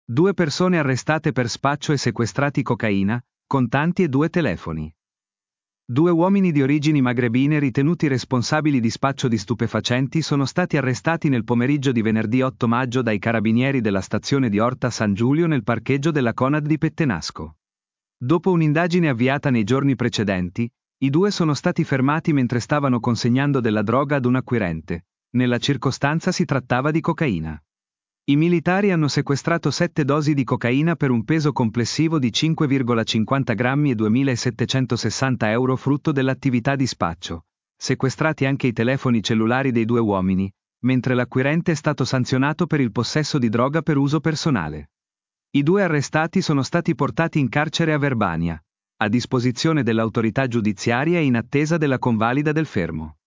2 persone arrestate per spaccio e sequestrati cocaina, contanti e 2 telefoni. 2 uomini di origini magrebine ritenuti responsabili di spaccio di stupefacenti sono stati arrestati nel pomeriggio di venerdì 8 maggio dai carabinieri della stazione di Orta San Giulio nel parcheggio della Conad di Pettenasco. Dopo un'indagine avviata nei giorni precedenti, i 2 sono stati fermati mentre stavano consegnando della droga ad un acquirente. Nella circostanza si trattava di cocaina. I militari hanno sequestrato 7 dosi di cocaina per un peso complessivo di 5,50 grammi e 2.760 euro frutto dell'attività di spaccio. Sequestrati anche i telefoni cellulari dei 2 uomini, mentre l'acquirente è stato sanzionato per il possesso di droga per uso personale. I 2 arrestati sono stati portati in carcere a Verbania, a disposizione dell'autorità giudiziaria e in attesa della convalida del fermo.